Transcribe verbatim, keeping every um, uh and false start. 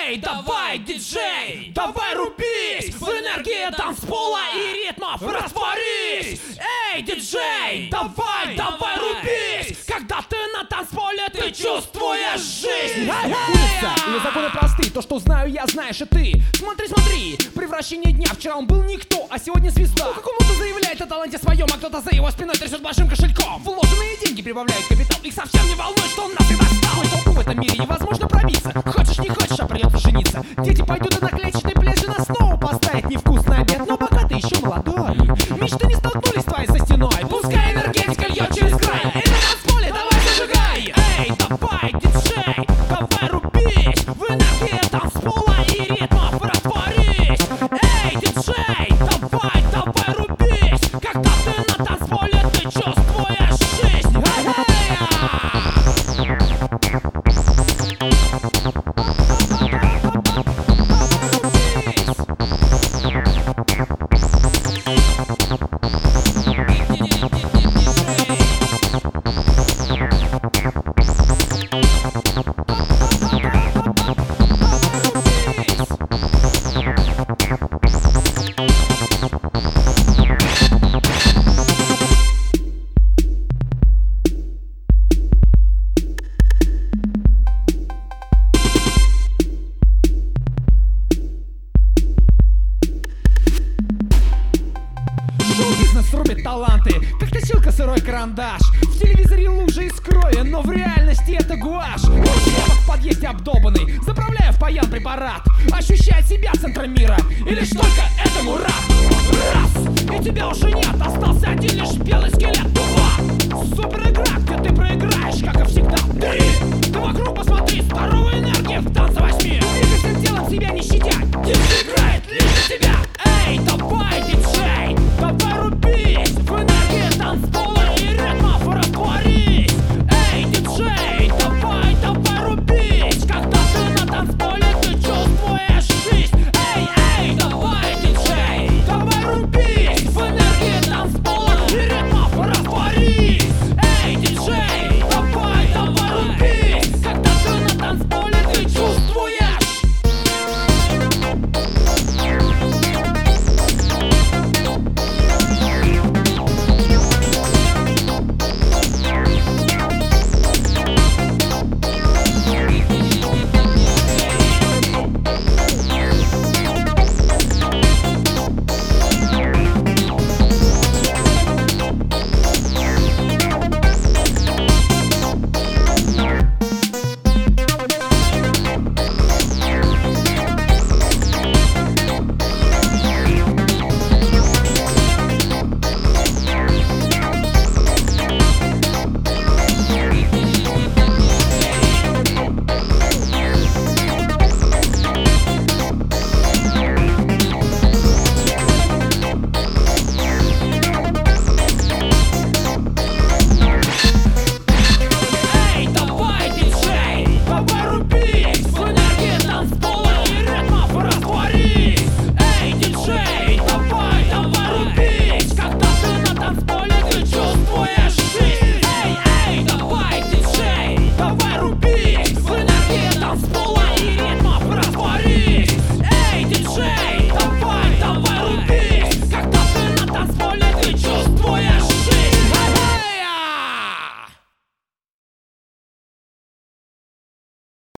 Эй, давай, диджей, давай рубись в энергии танцпола и ритмов, растворись. Эй, диджей, давай, давай рубись, когда ты на танцполе, ты чувствуешь жизнь. Улица или законы просты, то, что знаю я, знаешь и ты. Смотри, смотри, превращение дня. Вчера он был никто, а сегодня звезда. Какому-то заявляет о таланте своем, а кто-то за его спиной трясет большим кошельком. Вложенные деньги прибавляют капитал, их совсем не волнует, что он нас и достал. Твой толку в этом мире невозможно пробиться. Хочешь, не хочешь, а придется жениться. Дети пойдут и на клетчатой пляже на снова поставить невкусный обед. Но пока ты еще молодой, мечты не столкнулись твоей со стеной. Пускай энергетика льет через край. Эй, на танцполе, давай зажигай. Эй, давай, диджей, давай рубись в энергии танцпола и ритмов, растворись. Эй, диджей, давай, давай рубись, когда ты на танцполе, ты чувствуешь жизнь. Шоу-бизнес рубит таланты, как точилка сырой карандаш. В телевизоре лужи из крови, но в реальности это гуашь. Человек в подъезде обдолбанный, заправляя в паян препарат, ощущает себя центром мира, и лишь только этому рад. Раз, и тебя уже нет, остался один лишь белый скелет. Два, супер игра, где ты проиграешь, как и всегда. Три, ты вокруг посмотри, здоровая энергия в танце возьми.